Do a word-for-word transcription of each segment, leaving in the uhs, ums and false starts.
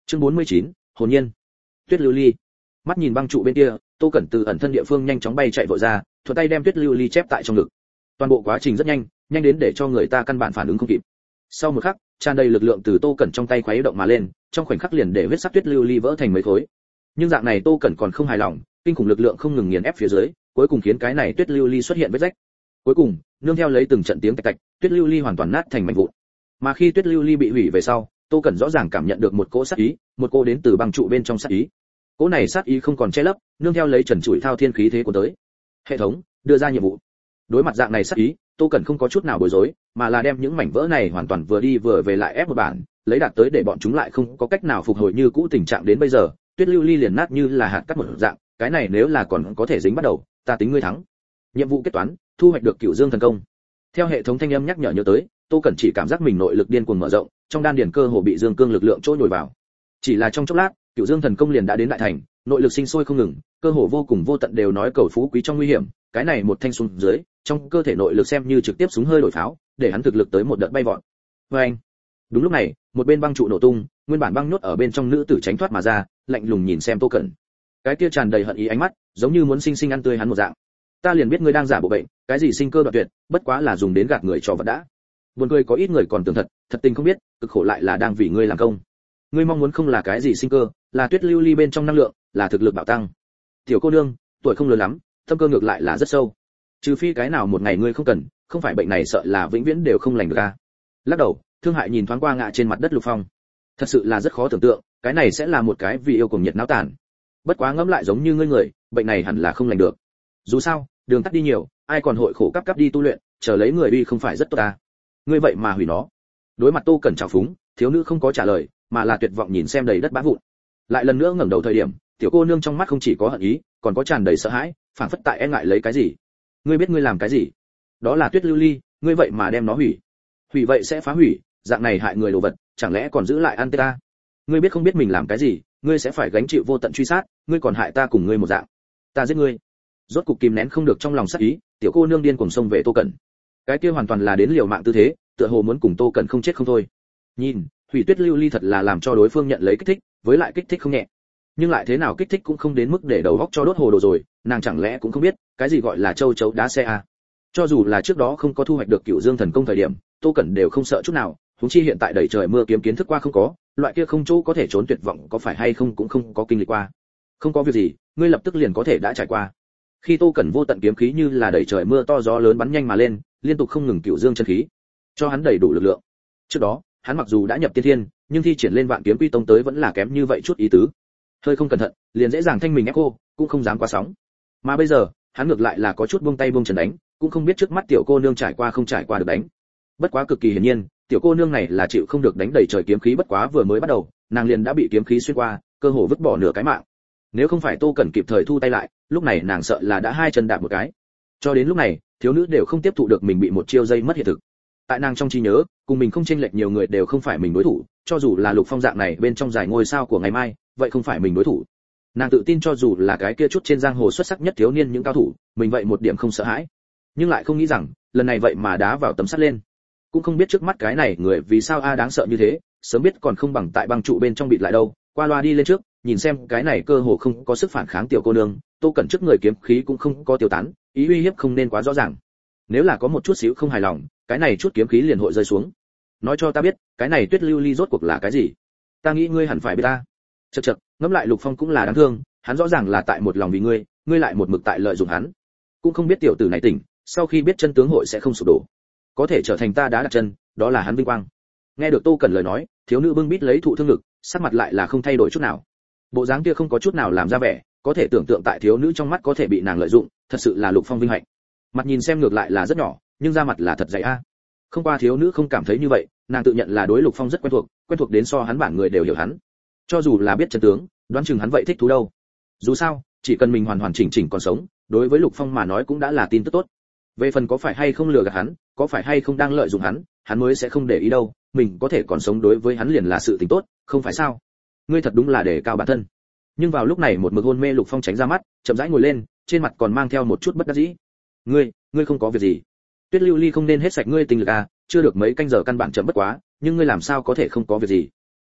Chương bốn mươi chín, hồn nhiên. Tuyết lưu ly. Mắt nhìn băng trụ bên kia, Tô Cẩn từ ẩn thân địa phương nhanh chóng bay chạy vội ra, thuận tay đem Tuyết lưu ly chép tại trong ngực. Toàn bộ quá trình rất nhanh, nhanh đến để cho người ta căn bản phản ứng không kịp. Sau một khắc, tràn đầy lực lượng từ Tô Cẩn trong tay khuấy động mà lên, trong khoảnh khắc liền để huyết sắc Tuyết lưu ly vỡ thành mấy khối. Nhưng dạng này Tô Cẩn còn không hài lòng, kinh khủng lực lượng không ngừng nghiền ép phía dưới, cuối cùng khiến cái này Tuyết lưu ly xuất hiện vết rách. Cuối cùng, nương theo lấy từng trận tiếng tạch tạch, Tuyết lưu ly hoàn toàn nát thành mảnh vụn. Mà khi Tuyết lưu ly bị hủy về sau, Tô Cẩn rõ ràng cảm nhận được một cỗ sát ý, một cỗ đến từ băng trụ bên trong sát ý. Cỗ này sát ý không còn che lấp, nương theo lấy trần trụi thao thiên khí thế của tới. Hệ thống, đưa ra nhiệm vụ. Đối mặt dạng này sát ý, Tô Cẩn không có chút nào bối rối, mà là đem những mảnh vỡ này hoàn toàn vừa đi vừa về lại ép một bản, lấy đạt tới để bọn chúng lại không có cách nào phục hồi như cũ tình trạng đến bây giờ, Tuyết lưu ly liền nát như là hạt cát một dạng, cái này nếu là còn có thể dính bắt đầu, ta tính ngươi thắng. Nhiệm vụ kết toán, thu hoạch được Cửu Dương thần công. Theo hệ thống thanh âm nhắc nhở nhớ tới, Tô Cẩn chỉ cảm giác mình nội lực điên cuồng mở rộng, trong đan điền cơ hồ bị dương cương lực lượng trôi nhồi vào. Chỉ là trong chốc lát, Cửu Dương thần công liền đã đến đại thành, nội lực sinh sôi không ngừng, cơ hồ vô cùng vô tận đều nói cầu phú quý trong nguy hiểm, cái này một thanh xuống dưới, trong cơ thể nội lực xem như trực tiếp súng hơi đổi pháo, để hắn thực lực tới một đợt bay vọt. Oeng! Đúng lúc này, một bên băng trụ nổ tung, nguyên bản băng nhốt ở bên trong nữ tử tránh thoát mà ra, lạnh lùng nhìn xem Tô Cẩn. Cái kia tràn đầy hận ý ánh mắt, giống như muốn sinh sinh ăn tươi hắn một dạng. Ta liền biết ngươi đang giả bộ bệnh, cái gì sinh cơ đoạn tuyệt, bất quá là dùng đến gạt người trò vật đã. Buồn cười có ít người còn tưởng thật, thật tình không biết, cực khổ lại là đang vì ngươi làm công. Ngươi mong muốn không là cái gì sinh cơ, là Tuyết lưu ly bên trong năng lượng, là thực lực bạo tăng. Tiểu cô nương, tuổi không lớn lắm, tâm cơ ngược lại là rất sâu. Trừ phi cái nào một ngày ngươi không cần, không phải bệnh này sợ là vĩnh viễn đều không lành được a. Lắc đầu, Thương Hại nhìn thoáng qua ngã trên mặt đất Lục Phong. Thật sự là rất khó tưởng tượng, cái này sẽ là một cái vì yêu cùng nhiệt náo tàn. Bất quá ngẫm lại giống như ngươi người, bệnh này hẳn là không lành được. Dù sao, đường tắt đi nhiều, ai còn hội khổ cấp cấp đi tu luyện, chờ lấy người đi không phải rất tốt ta. Ngươi vậy mà hủy nó. Đối mặt Tô Cẩn trào phúng, thiếu nữ không có trả lời, mà là tuyệt vọng nhìn xem đầy đất bã vụn. Lại lần nữa ngẩng đầu thời điểm, tiểu cô nương trong mắt không chỉ có hận ý, còn có tràn đầy sợ hãi, phảng phất tại e ngại lấy cái gì. Ngươi biết ngươi làm cái gì? Đó là Tuyết lưu ly, ngươi vậy mà đem nó hủy. Hủy vậy sẽ phá hủy, dạng này hại người đồ vật, chẳng lẽ còn giữ lại ăn ta? Ngươi biết không biết mình làm cái gì, ngươi sẽ phải gánh chịu vô tận truy sát, ngươi còn hại ta cùng ngươi một dạng. Ta giết ngươi. Rốt cục kìm nén không được trong lòng sát ý, tiểu cô nương điên cuồng xông về Tô Cẩn. Cái kia hoàn toàn là đến liều mạng tư thế, tựa hồ muốn cùng Tô Cẩn không chết không thôi. Nhìn, hủy Tuyết lưu ly thật là làm cho đối phương nhận lấy kích thích, với lại kích thích không nhẹ. Nhưng lại thế nào kích thích cũng không đến mức để đầu óc cho đốt hồ đồ rồi, nàng chẳng lẽ cũng không biết, cái gì gọi là châu chấu đá xe à? Cho dù là trước đó không có thu hoạch được Cửu Dương thần công thời điểm, Tô Cẩn đều không sợ chút nào, huống chi hiện tại đầy trời mưa kiếm kiến thức qua không có, loại kia không chỗ có thể trốn tuyệt vọng có phải hay không cũng không có kinh lịch qua. Không có việc gì, ngươi lập tức liền có thể đã trải qua. Khi Tô Cẩn vô tận kiếm khí như là đầy trời mưa to gió lớn bắn nhanh mà lên, liên tục không ngừng Cửu Dương chân khí, cho hắn đầy đủ lực lượng. Trước đó, hắn mặc dù đã nhập tiên thiên, nhưng thi triển lên Vạn Kiếm Quy Tông tới vẫn là kém như vậy chút ý tứ. Hơi không cẩn thận, liền dễ dàng thanh mình ép cô, cũng không dám quá sóng. Mà bây giờ, hắn ngược lại là có chút buông tay buông chân đánh, cũng không biết trước mắt tiểu cô nương trải qua không trải qua được đánh. Bất quá cực kỳ hiển nhiên, tiểu cô nương này là chịu không được đánh đầy trời kiếm khí, bất quá vừa mới bắt đầu, nàng liền đã bị kiếm khí xuyên qua, cơ hồ vứt bỏ nửa cái mạng. Nếu không phải Tô Cẩn kịp thời thu tay lại, lúc này nàng sợ là đã hai chân đạp một cái. Cho đến lúc này, thiếu nữ đều không tiếp thụ được mình bị một chiêu dây mất hiện thực. Tại nàng trong trí nhớ, cùng mình không chênh lệch nhiều người đều không phải mình đối thủ, cho dù là Lục Phong dạng này bên trong giải ngôi sao của ngày mai, vậy không phải mình đối thủ. Nàng tự tin cho dù là cái kia chút trên giang hồ xuất sắc nhất thiếu niên những cao thủ, mình vậy một điểm không sợ hãi. Nhưng lại không nghĩ rằng, lần này vậy mà đá vào tấm sắt lên. Cũng không biết trước mắt cái này người vì sao a đáng sợ như thế, sớm biết còn không bằng tại băng trụ bên trong bịt lại đâu. Qua loa đi lên trước, nhìn xem cái này cơ hồ không có sức phản kháng tiểu cô nương, Tô Cẩn trước người kiếm khí cũng không có tiêu tán, ý uy hiếp không nên quá rõ ràng. Nếu là có một chút xíu không hài lòng, cái này chút kiếm khí liền hội rơi xuống. Nói cho ta biết, cái này Tuyết lưu ly rốt cuộc là cái gì? Ta nghĩ ngươi hẳn phải biết ta. Chậc chậc, ngẫm lại Lục Phong cũng là đáng thương, hắn rõ ràng là tại một lòng vì ngươi, ngươi lại một mực tại lợi dụng hắn. Cũng không biết tiểu tử này tỉnh, sau khi biết chân tướng hội sẽ không sụp đổ. Có thể trở thành ta đá đặt chân, đó là hắn vinh quang. Nghe được Tô Cẩn lời nói, thiếu nữ bưng bít lấy thụ thương ngực, sắc mặt lại là không thay đổi chút nào. Bộ dáng kia không có chút nào làm ra vẻ, có thể tưởng tượng tại thiếu nữ trong mắt có thể bị nàng lợi dụng, thật sự là Lục Phong vinh hạnh. Mặt nhìn xem ngược lại là rất nhỏ, nhưng da mặt là thật dày a. Không qua thiếu nữ không cảm thấy như vậy, nàng tự nhận là đối Lục Phong rất quen thuộc, quen thuộc đến so hắn bản người đều hiểu hắn. Cho dù là biết chân tướng, đoán chừng hắn vậy thích thú đâu. Dù sao, chỉ cần mình hoàn hoàn chỉnh chỉnh còn sống, đối với Lục Phong mà nói cũng đã là tin tức tốt. Về phần có phải hay không lừa gạt hắn, có phải hay không đang lợi dụng hắn, hắn mới sẽ không để ý đâu, mình có thể còn sống đối với hắn liền là sự tình tốt, không phải sao? Ngươi thật đúng là để cao bản thân. Nhưng vào lúc này một mực hôn mê Lục Phong tránh ra mắt, chậm rãi ngồi lên, trên mặt còn mang theo một chút bất đắc dĩ. Ngươi, ngươi không có việc gì. Tuyết lưu ly không nên hết sạch ngươi tình lực à, chưa được mấy canh giờ căn bản chậm bất quá, nhưng ngươi làm sao có thể không có việc gì?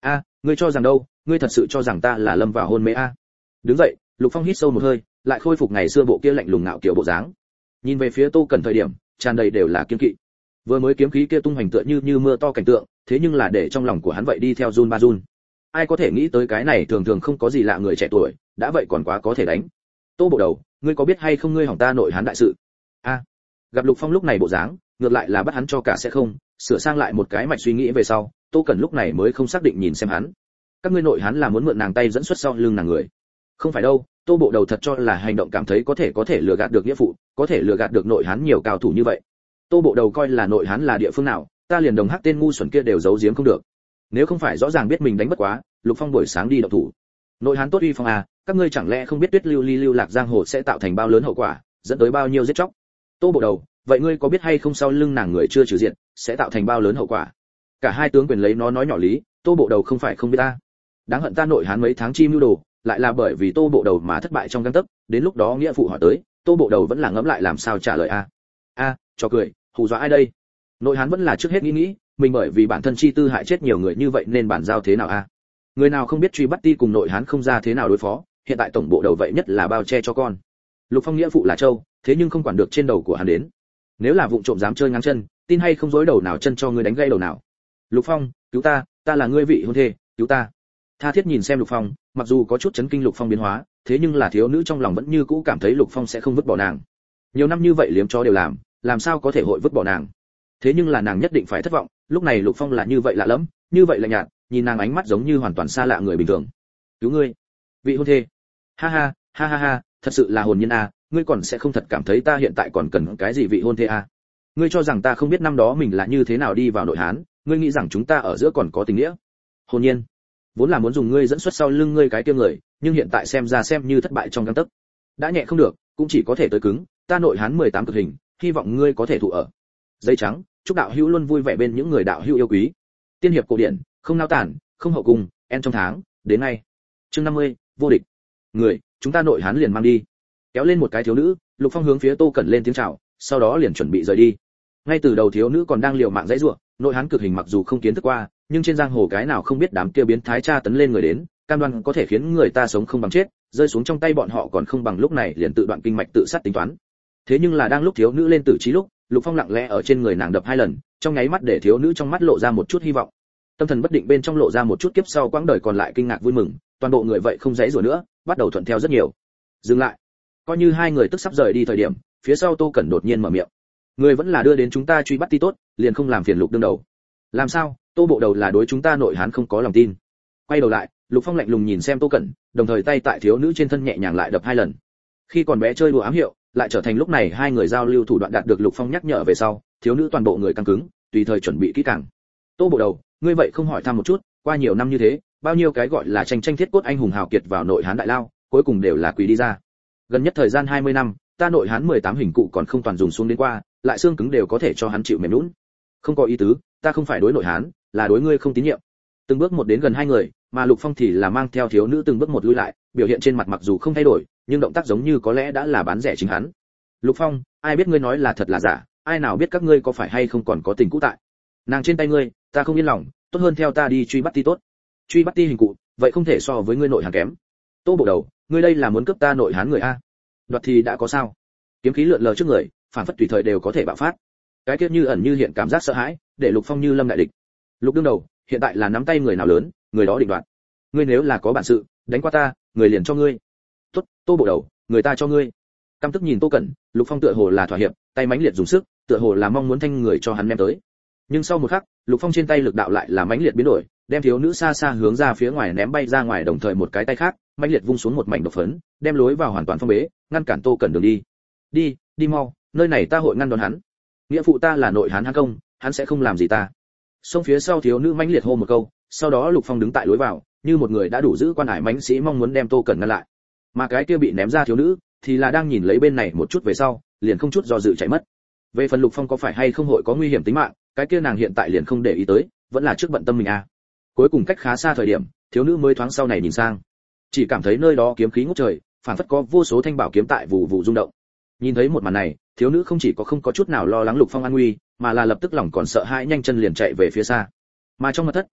a ngươi cho rằng đâu, ngươi thật sự cho rằng ta là lâm vào hôn mê a? Đứng dậy, Lục Phong hít sâu một hơi, lại khôi phục ngày xưa bộ kia lạnh lùng ngạo kiểu bộ dáng. Nhìn về phía Tô Cẩn thời điểm, tràn đầy đều là kiên kỵ. Vừa mới kiếm khí kia tung hoành tựa như như mưa to cảnh tượng, thế nhưng là để trong lòng của hắn vậy đi theo run ba run. Ai có thể nghĩ tới cái này thường thường không có gì lạ người trẻ tuổi, đã vậy còn quá có thể đánh. Tô bộ đầu, ngươi có biết hay không ngươi hỏng ta nội hán đại sự? A. Gặp Lục Phong lúc này bộ dáng, ngược lại là bắt hắn cho cả sẽ không, sửa sang lại một cái mạch suy nghĩ về sau, Tô Cẩn lúc này mới không xác định nhìn xem hắn. Các ngươi nội hán là muốn mượn nàng tay dẫn xuất sau lưng nàng người? Không phải đâu, Tô bộ đầu thật cho là hành động cảm thấy có thể có thể lừa gạt được nghĩa phụ, có thể lừa gạt được nội hán nhiều cao thủ như vậy. Tô bộ đầu coi là nội hán là địa phương nào, ta liền đồng hắc tên ngu xuẩn kia đều giấu giếm không được. Nếu không phải rõ ràng biết mình đánh bất quá, Lục Phong buổi sáng đi động thủ. Nội hán tốt uy phong à, các ngươi chẳng lẽ không biết Tuyết Lưu Ly lưu lạc giang hồ sẽ tạo thành bao lớn hậu quả, dẫn tới bao nhiêu giết chóc? Tô bộ đầu, vậy ngươi có biết hay không sau lưng nàng người chưa trừ diện, sẽ tạo thành bao lớn hậu quả? Cả hai tướng quyền lấy nó nói nhỏ lý, Tô bộ đầu không phải không biết ta. Đáng hận ta nội hán mấy tháng chi mưu đồ, lại là bởi vì Tô bộ đầu mà thất bại trong gang tấc, đến lúc đó nghĩa phụ hỏi tới, Tô bộ đầu vẫn là ngẫm lại làm sao trả lời a. A, cho cười, hù dọa ai đây? Nội hán vẫn là trước hết nghĩ nghĩ, mình bởi vì bản thân chi tư hại chết nhiều người như vậy nên bản giao thế nào a? Người nào không biết truy bắt ti cùng nội hán không ra thế nào đối phó, hiện tại tổng bộ đầu vậy nhất là bao che cho con. Lục Phong nghĩa phụ là châu, thế nhưng không quản được trên đầu của hắn đến. Nếu là vụng trộm dám chơi ngang chân, tin hay không dối đầu nào chân cho ngươi đánh gãy đầu nào. Lục Phong, cứu ta, ta là ngươi vị hôn thê, cứu ta. Tha thiết nhìn xem Lục Phong, mặc dù có chút chấn kinh Lục Phong biến hóa, thế nhưng là thiếu nữ trong lòng vẫn như cũ cảm thấy Lục Phong sẽ không vứt bỏ nàng. Nhiều năm như vậy liếm chó đều làm, làm sao có thể hội vứt bỏ nàng. Thế nhưng là nàng nhất định phải thất vọng, lúc này Lục Phong là như vậy lạ lẫm, như vậy lạnh nhạt, nhìn nàng ánh mắt giống như hoàn toàn xa lạ người bình thường. Cứu ngươi, vị hôn thê. Ha ha, ha ha ha, thật sự là hồn nhiên a, ngươi còn sẽ không thật cảm thấy ta hiện tại còn cần cái gì vị hôn thê a? Ngươi cho rằng ta không biết năm đó mình là như thế nào đi vào nội hán, ngươi nghĩ rằng chúng ta ở giữa còn có tình nghĩa? Hồn nhiên, vốn là muốn dùng ngươi dẫn xuất sau lưng ngươi cái kia người, nhưng hiện tại xem ra xem như thất bại trong gang tấc. Đã nhẹ không được, cũng chỉ có thể tới cứng, ta nội hán mười tám cực hình, hy vọng ngươi có thể thụ ở. Dây trắng, chúc đạo hữu luôn vui vẻ bên những người đạo hữu yêu quý. Tiên hiệp cổ điển, không nao tản, không hậu cung, en trong tháng, đến nay. Chương năm mươi, vô địch. Người, chúng ta nội hán liền mang đi. Kéo lên một cái thiếu nữ, Lục Phong hướng phía Tô Cẩn lên tiếng chào, sau đó liền chuẩn bị rời đi. Ngay từ đầu thiếu nữ còn đang liều mạng dãy rủa, nội hán cực hình mặc dù không kiến thức qua, nhưng trên giang hồ cái nào không biết đám kia biến thái tra tấn lên người đến, cam đoan có thể khiến người ta sống không bằng chết, rơi xuống trong tay bọn họ còn không bằng lúc này liền tự đoạn kinh mạch tự sát tính toán. Thế nhưng là đang lúc thiếu nữ lên tử trí lúc, Lục Phong lặng lẽ ở trên người nàng đập hai lần, trong nháy mắt để thiếu nữ trong mắt lộ ra một chút hy vọng. Tâm thần bất định bên trong lộ ra một chút kiếp sau quãng đời còn lại kinh ngạc vui mừng, toàn bộ người vậy không dãy rủa nữa, bắt đầu thuận theo rất nhiều. Dừng lại. Coi như hai người tức sắp rời đi thời điểm, phía sau Tô Cẩn đột nhiên mở miệng. Người vẫn là đưa đến chúng ta truy bắt ti tốt, liền không làm phiền Lục đương đầu. Làm sao? Tô bộ đầu là đối chúng ta nội hán không có lòng tin. Quay đầu lại, Lục Phong lạnh lùng nhìn xem Tô Cẩn, đồng thời tay tại thiếu nữ trên thân nhẹ nhàng lại đập hai lần. Khi còn bé chơi đùa ám hiệu, lại trở thành lúc này hai người giao lưu thủ đoạn đạt được Lục Phong nhắc nhở về sau, thiếu nữ toàn bộ người căng cứng, tùy thời chuẩn bị kỹ càng. Tô bộ đầu, ngươi vậy không hỏi thăm một chút, qua nhiều năm như thế, bao nhiêu cái gọi là tranh tranh thiết cốt anh hùng hào kiệt vào nội hán đại lao, cuối cùng đều là quỷ đi ra. Gần nhất thời gian hai mươi năm, ta nội hán mười tám hình cụ còn không toàn dùng xuống đến qua, lại xương cứng đều có thể cho hắn chịu mềm nhũn. Không có ý tứ, ta không phải đối nội hán, là đối ngươi không tín nhiệm. Từng bước một đến gần hai người, mà Lục Phong thì là mang theo thiếu nữ từng bước một lui lại, biểu hiện trên mặt mặc dù không thay đổi, nhưng động tác giống như có lẽ đã là bán rẻ chính hắn. Lục Phong, ai biết ngươi nói là thật là giả, ai nào biết các ngươi có phải hay không còn có tình cũ tại. Nàng trên tay ngươi, ta không yên lòng, tốt hơn theo ta đi truy bắt ti tốt. Truy bắt ti hình cụ, vậy không thể so với ngươi nội hán kém. Tô bộ đầu, ngươi đây là muốn cướp ta nội hán người a? Đoạt thì đã có sao? Kiếm khí lượn lờ trước người, phản phất tùy thời đều có thể bạo phát. Cái kia như ẩn như hiện cảm giác sợ hãi, để Lục Phong như lâm đại địch. Lục đương đầu, hiện tại là nắm tay người nào lớn, người đó định đoạt. Ngươi nếu là có bản sự, đánh qua ta, người liền cho ngươi. Tốt, Tô bộ đầu, người ta cho ngươi. Căm tức nhìn Tô Cẩn, Lục Phong tựa hồ là thỏa hiệp, tay mãnh liệt dùng sức, tựa hồ là mong muốn thanh người cho hắn ném tới. Nhưng sau một khắc, Lục Phong trên tay lực đạo lại là mãnh liệt biến đổi, đem thiếu nữ xa xa hướng ra phía ngoài ném bay ra ngoài, đồng thời một cái tay khác, mãnh liệt vung xuống một mảnh độc phấn, đem lối vào hoàn toàn phong bế, ngăn cản Tô Cẩn đường đi. Đi, đi mau, nơi này ta hội ngăn đón hắn. Nghĩa phụ ta là nội hán hán công, hắn sẽ không làm gì ta. Xông phía sau thiếu nữ mãnh liệt hô một câu, sau đó Lục Phong đứng tại lối vào, như một người đã đủ giữ quan hải mãnh sĩ mong muốn đem Tô Cẩn ngăn lại. Mà cái kia bị ném ra thiếu nữ, thì là đang nhìn lấy bên này một chút về sau, liền không chút do dự chạy mất. Về phần Lục Phong có phải hay không hội có nguy hiểm tính mạng, cái kia nàng hiện tại liền không để ý tới, vẫn là trước bận tâm mình à. Cuối cùng cách khá xa thời điểm, thiếu nữ mới thoáng sau này nhìn sang, chỉ cảm thấy nơi đó kiếm khí ngút trời, phản phất có vô số thanh bảo kiếm tại vụ vụ rung động. Nhìn thấy một màn này, thiếu nữ không chỉ có không có chút nào lo lắng Lục Phong an nguy, mà là lập tức lòng còn sợ hãi nhanh chân liền chạy về phía xa. Mà trong mật thất,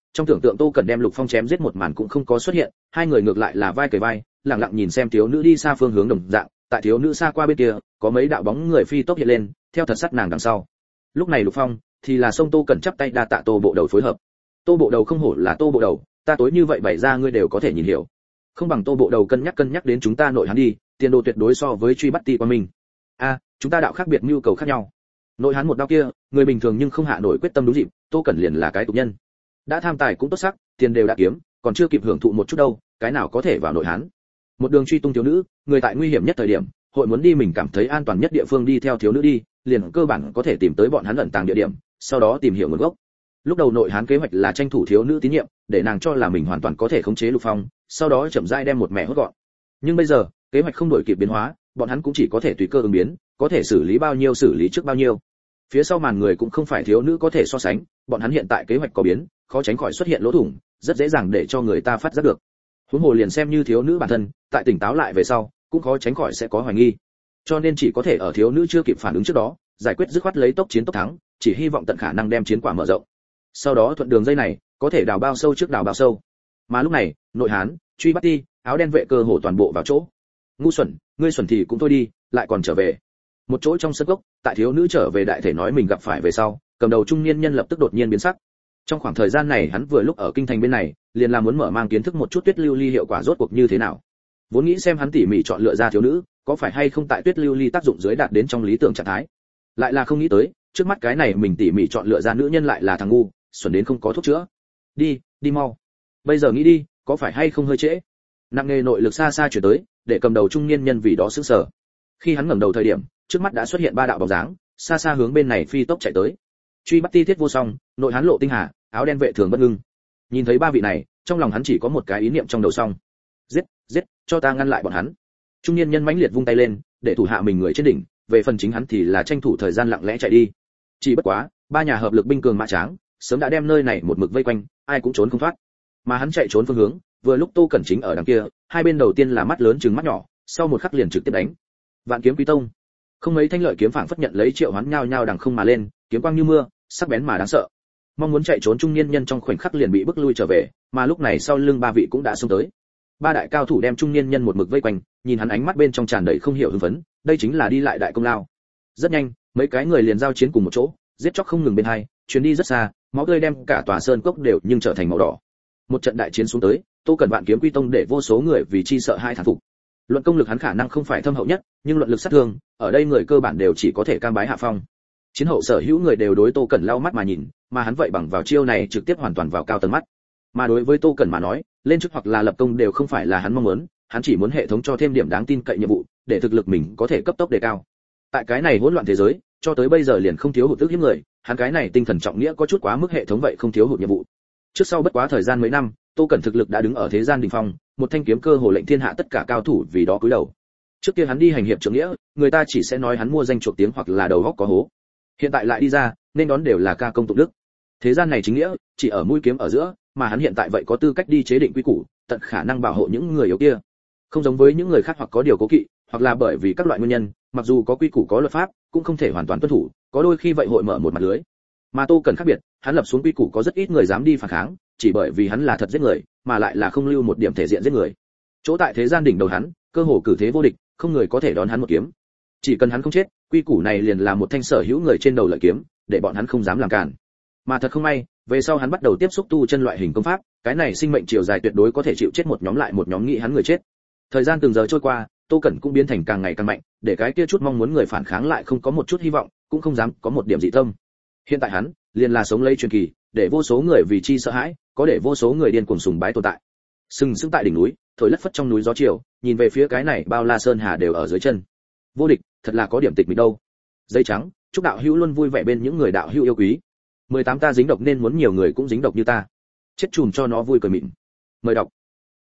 trong tưởng tượng Tô Cẩn đem Lục Phong chém giết một màn cũng không có xuất hiện, hai người ngược lại là vai kề vai, lặng lặng nhìn xem thiếu nữ đi xa phương hướng đồng dạng, tại thiếu nữ xa qua bên kia, có mấy đạo bóng người phi tốc hiện lên, theo thật sát nàng đằng sau. Lúc này Lục Phong thì là sông Tô Cẩn chắp tay đa tạ Tô bộ đầu phối hợp. Tô bộ đầu không hổ là Tô bộ đầu, ta tối như vậy bày ra ngươi đều có thể nhìn hiểu. Không bằng Tô bộ đầu cân nhắc cân nhắc đến chúng ta nội hắn đi, tiền đồ tuyệt đối so với truy bắt Ti Quan Minh. A, chúng ta đạo khác biệt, nhu cầu khác nhau. Nội hắn một đao kia, người bình thường nhưng không hạ nổi quyết tâm đúng dịp, Tô Cẩn liền là cái tục nhân. Đã tham tài cũng tốt sắc, tiền đều đã kiếm, còn chưa kịp hưởng thụ một chút đâu, cái nào có thể vào nội hắn. Một đường truy tung thiếu nữ, người tại nguy hiểm nhất thời điểm, hội muốn đi mình cảm thấy an toàn nhất địa phương đi theo thiếu nữ đi, liền cơ bản có thể tìm tới bọn hắn ẩn tàng địa điểm, sau đó tìm hiểu nguồn gốc. Lúc đầu nội hán kế hoạch là tranh thủ thiếu nữ tín nhiệm, để nàng cho là mình hoàn toàn có thể khống chế Lục Phong, sau đó chậm rãi đem một mẹ hốt gọn. Nhưng bây giờ, kế hoạch không đổi kịp biến hóa, bọn hắn cũng chỉ có thể tùy cơ ứng biến, có thể xử lý bao nhiêu xử lý trước bao nhiêu. Phía sau màn người cũng không phải thiếu nữ có thể so sánh, bọn hắn hiện tại kế hoạch có biến, khó tránh khỏi xuất hiện lỗ thủng, rất dễ dàng để cho người ta phát giác được. Huống hồ liền xem như thiếu nữ bản thân, tại tỉnh táo lại về sau, cũng khó tránh khỏi sẽ có hoài nghi. Cho nên chỉ có thể ở thiếu nữ chưa kịp phản ứng trước đó, giải quyết dứt khoát lấy tốc chiến tốc thắng, chỉ hy vọng tận khả năng đem chiến quả mở rộng. Sau đó thuận đường dây này, có thể đào bao sâu trước đào bao sâu. Mà lúc này, nội hán, truy bắt Ti, áo đen vệ cơ hồ toàn bộ vào chỗ. Ngu xuẩn, ngươi xuẩn thì cũng thôi đi, lại còn trở về. Một chỗ trong sân gốc, tại thiếu nữ trở về đại thể nói mình gặp phải về sau, cầm đầu trung niên nhân lập tức đột nhiên biến sắc. Trong khoảng thời gian này hắn vừa lúc ở kinh thành bên này, liền là muốn mở mang kiến thức một chút tuyết lưu ly hiệu quả rốt cuộc như thế nào. Vốn nghĩ xem hắn tỉ mỉ chọn lựa ra thiếu nữ, có phải hay không tại tuyết lưu ly tác dụng dưới đạt đến trong lý tưởng trạng thái. Lại là không nghĩ tới, trước mắt cái này mình tỉ mỉ chọn lựa ra nữ nhân lại là thằng ngu, xuẩn đến không có thuốc chữa. Đi, đi mau. Bây giờ nghĩ đi, có phải hay không hơi trễ. Nặng nề nội lực xa xa chuyển tới, để cầm đầu trung niên nhân vì đó sững sờ. Khi hắn ngẩng đầu thời điểm, trước mắt đã xuất hiện ba đạo bóng dáng, xa xa hướng bên này phi tốc chạy tới. Truy bắt Ti Thiết Vô Song, nội hán Lộ Tinh Hà, áo đen vệ Thường Bất Ngưng. Nhìn thấy ba vị này, trong lòng hắn chỉ có một cái ý niệm trong đầu xong. Giết, giết, cho ta ngăn lại bọn hắn. Trung niên nhân mãnh liệt vung tay lên, để thủ hạ mình người trên đỉnh, về phần chính hắn thì là tranh thủ thời gian lặng lẽ chạy đi. Chỉ bất quá, ba nhà hợp lực binh cường mã tráng, sớm đã đem nơi này một mực vây quanh, ai cũng trốn không thoát. Mà hắn chạy trốn phương hướng, vừa lúc Tô Cẩn chính ở đằng kia, hai bên đầu tiên là mắt lớn trừng mắt nhỏ, sau một khắc liền trực tiếp đánh. Vạn Kiếm Quý Tông. Không mấy thanh lợi kiếm phảng phất nhận lấy triệu hoán nhao nhao đằng không mà lên, kiếm quang như mưa, sắc bén mà đáng sợ. Mong muốn chạy trốn trung niên nhân trong khoảnh khắc liền bị bức lui trở về, mà lúc này sau lưng ba vị cũng đã xông tới. Ba đại cao thủ đem trung niên nhân một mực vây quanh, nhìn hắn ánh mắt bên trong tràn đầy không hiểu hưng phấn, đây chính là đi lại đại công lao. Rất nhanh, mấy cái người liền giao chiến cùng một chỗ, giết chóc không ngừng bên hai, chuyến đi rất xa, máu tươi đem cả tòa sơn cốc đều nhưng trở thành màu đỏ. Một trận đại chiến xuống tới, Tô Cẩn Vạn Kiếm Quy Tông để vô số người vì chi sợ hai thán phục. Luận công lực hắn khả năng không phải thâm hậu nhất, nhưng luận lực sát thương, ở đây người cơ bản đều chỉ có thể cam bái hạ phong. Chiến hậu sở hữu người đều đối Tô Cẩn lau mắt mà nhìn, mà hắn vậy bằng vào chiêu này trực tiếp hoàn toàn vào cao tầng mắt. Mà đối với Tô Cẩn mà nói, lên chức hoặc là lập công đều không phải là hắn mong muốn, hắn chỉ muốn hệ thống cho thêm điểm đáng tin cậy nhiệm vụ, để thực lực mình có thể cấp tốc đề cao. Tại cái này hỗn loạn thế giới, cho tới bây giờ liền không thiếu hụt tức hiếp người, hắn cái này tinh thần trọng nghĩa có chút quá mức hệ thống vậy không thiếu hụt nhiệm vụ. Trước sau bất quá thời gian mấy năm, Tô Cẩn thực lực đã đứng ở thế gian đỉnh phong, một thanh kiếm cơ hồ lệnh thiên hạ tất cả cao thủ vì đó cúi đầu. Trước kia hắn đi hành hiệp trưởng nghĩa, người ta chỉ sẽ nói hắn mua danh chuộc tiếng hoặc là đầu óc có hố. Hiện tại lại đi ra, nên đón đều là ca công tụng đức. Thế gian này chính nghĩa, chỉ ở mũi kiếm ở giữa, mà hắn hiện tại vậy có tư cách đi chế định quy củ, tận khả năng bảo hộ những người yếu kia. Không giống với những người khác hoặc có điều cố kỵ, hoặc là bởi vì các loại nguyên nhân, mặc dù có quy củ có luật pháp, cũng không thể hoàn toàn tuân thủ, có đôi khi vậy hội mở một mặt lưới. Mà Tô Cẩn khác biệt, hắn lập xuống quy củ có rất ít người dám đi phản kháng, chỉ bởi vì hắn là thật giết người, mà lại là không lưu một điểm thể diện giết người. Chỗ tại thế gian đỉnh đầu hắn, cơ hồ cử thế vô địch, không người có thể đón hắn một kiếm. Chỉ cần hắn không chết, quy củ này liền là một thanh sở hữu người trên đầu lợi kiếm, để bọn hắn không dám làm cản. Mà thật không may, về sau hắn bắt đầu tiếp xúc tu chân loại hình công pháp, cái này sinh mệnh chiều dài tuyệt đối có thể chịu chết một nhóm lại một nhóm nghĩ hắn người chết. Thời gian từng giờ trôi qua, Tô Cẩn cũng biến thành càng ngày càng mạnh, để cái kia chút mong muốn người phản kháng lại không có một chút hy vọng, cũng không dám có một điểm dị tâm. Hiện tại hắn, liền là sống lấy truyền kỳ, để vô số người vì chi sợ hãi, có để vô số người điên cuồng sùng bái tồn tại. Sừng sững tại đỉnh núi, thổi lất phất trong núi gió chiều, nhìn về phía cái này bao la sơn hà đều ở dưới chân. Vô địch, thật là có điểm tịch mịch đâu. Dây trắng, chúc đạo hữu luôn vui vẻ bên những người đạo hữu yêu quý. mười tám ta dính độc nên muốn nhiều người cũng dính độc như ta. Chết chùm cho nó vui cười mịn. Mời đọc.